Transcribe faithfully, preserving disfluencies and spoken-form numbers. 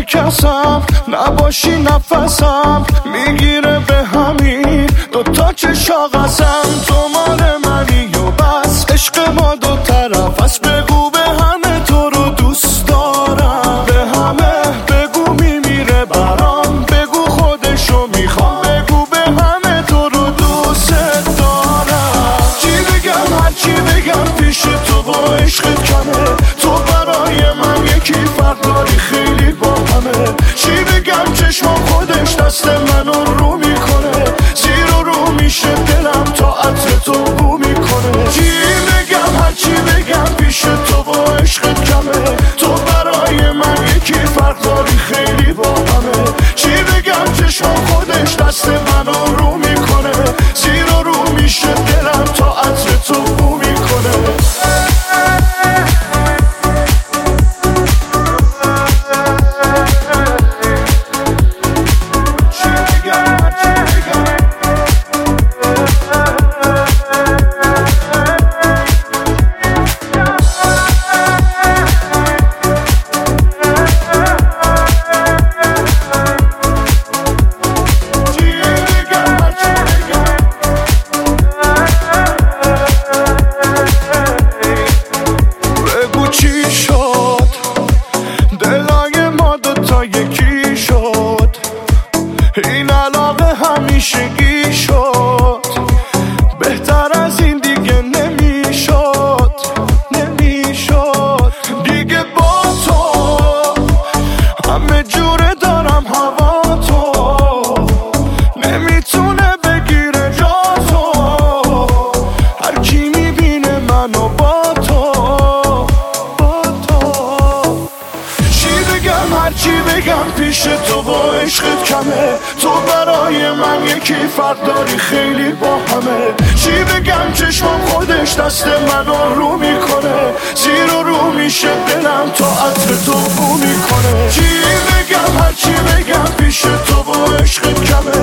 کسم نباشی نفسم میگیره به همین دوتا که شاقسم. تو مال منی و بس عشق ما دو طرف است. بگو به همه تو رو دوست دارم، به همه بگو میمیره برام، بگو خودشو میخوام، بگو به همه تو رو دوست دارم. چی بگم هر چی بگم پیش تو با عشقت کمه. تو برای من یکی فرق داری خیلی با همه. چی بگم چشم خودش دست منو رو میکنه، زیر و رو میشه دلم تا عطر تو بو میکنه. چی بگم هر چی بگم پیش تو با عشقت کمه. تو برای من یکی فرق داری خیلی با همه. چی بگم چشم خودش دست منو رو میکنه، زیر و رو میشه دلم تا عطر تو بو میکنه. یکی شد این علاقه همیشگی شد، بهتر از این دیگه نمیشد نمیشد دیگه. با تو همه جوره دارم هوا تو، نمیتونه بگیره جا تو. هر کی میبینه منو با تو با تو. چی بگم هر چی بگم پیش تو با عشقت کمه. تو برای من یکی فرق داری خیلی با همه. چی بگم چشمم خودش دست منو رو میکنه، زیر و رو میشه دلم تا عطر تو بو میکنه. چی بگم هر چی بگم پیش تو با عشقت کمه.